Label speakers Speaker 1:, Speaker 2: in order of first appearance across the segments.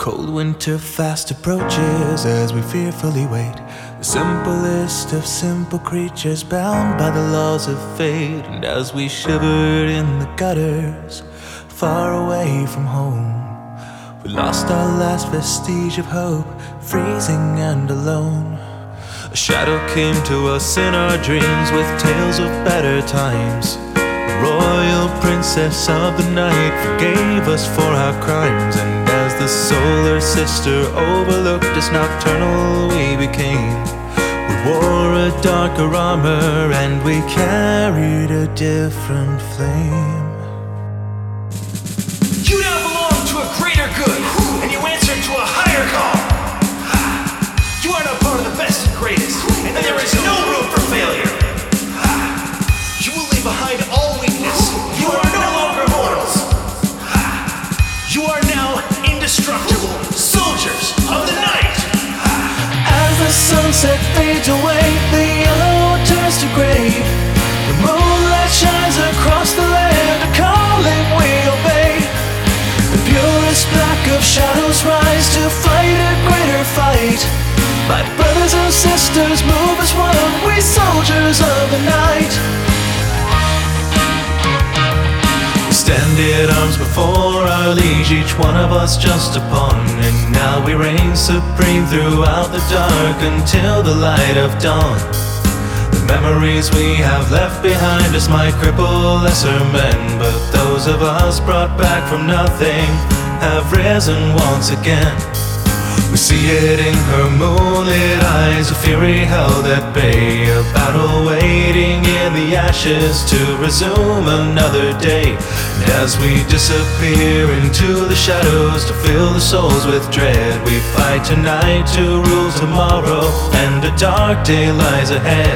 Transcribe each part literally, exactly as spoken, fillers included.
Speaker 1: Cold winter fast approaches as we fearfully wait. The simplest of simple creatures bound by the laws of fate. And as we shivered in the gutters, far away from home, we lost our last vestige of hope, freezing and alone. A shadow came to us in our dreams with tales of better times. The royal princess of the night forgave us for our crimes. And as the solar sister overlooked us, nocturnal we became. We wore a darker armor and we carried a different flame.
Speaker 2: You now belong to a greater good, and you answer to a higher call. You are now part of the best and greatest, and there is no room for failure. You will leave behind all weakness. You are no longer mortals. You are now indestructible soldiers of the night.
Speaker 1: As the sunset fades away, the yellow turns to gray. The moonlight shines across the land, a calling we obey. The purest black of shadows rise to fight a greater fight. My brothers and sisters, move as one, we soldiers of the night. We stand in arms before our liege, each one of us just a pawn. And now we reign supreme throughout the dark until the light of dawn. The memories we have left behind us might cripple lesser men, but those of us brought back from nothing have risen once again. We see it in her moonlit eyes, a fury held at bay, a battle waiting in the ashes to resume another day. And as we disappear into the shadows to fill the souls with dread, we fight tonight to rule tomorrow, and a dark day lies ahead.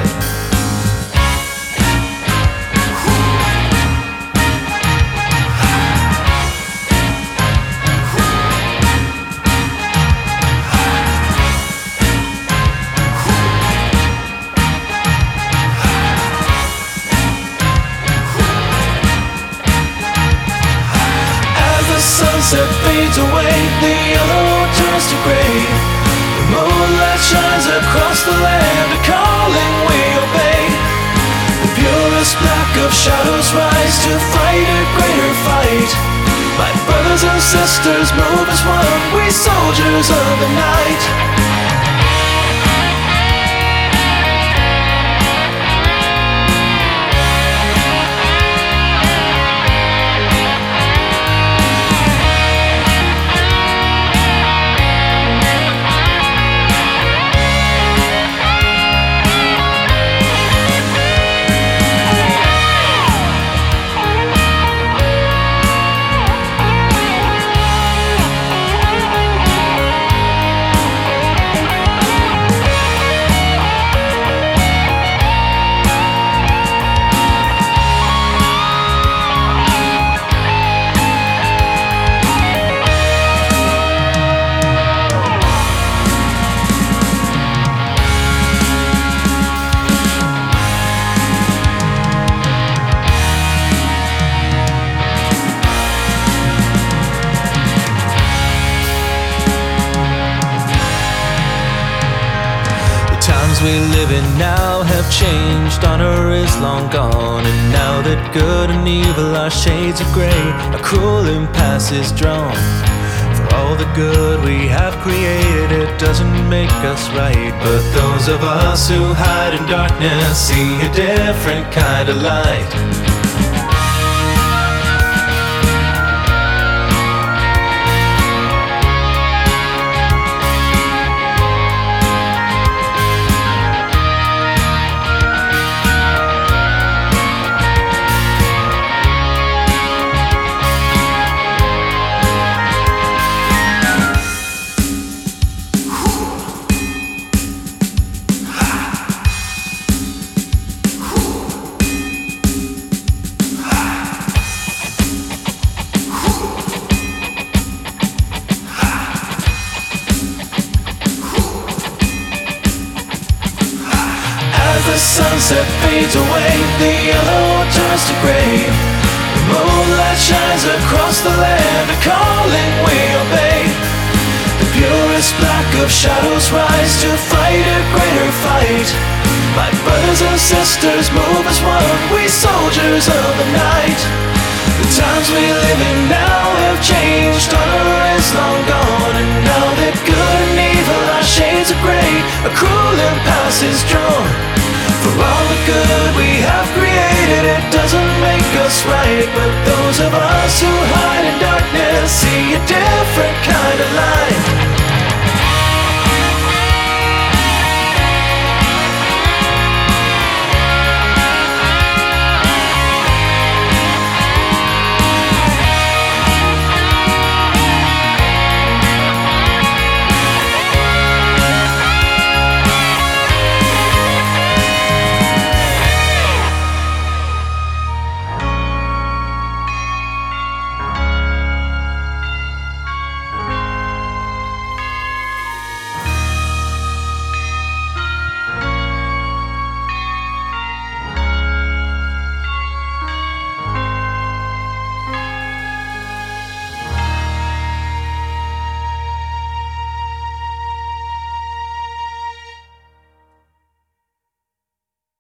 Speaker 1: Sunset fades away, the yellow turns to gray. The moonlight shines across the land, a calling we obey. The purest black of shadows rise to fight a greater fight. My brothers and sisters, move as one, we soldiers of the night. We live in now have changed, honor is long gone. And now that good and evil are shades of grey, a cruel impasse is drawn. For all the good we have created, it doesn't make us right. But those of us who hide in darkness see a different kind of light. The sunset fades away, the yellow turns to gray. The moonlight shines across the land, a calling we obey. This black of shadows rise to fight a greater fight. My brothers and sisters move as one, we soldiers of the night. The times we live in now have changed, honor is long gone. And now that good and evil are shades of grey, a cruel impasse is drawn. For all the good we have created, it doesn't make us right, but those of us who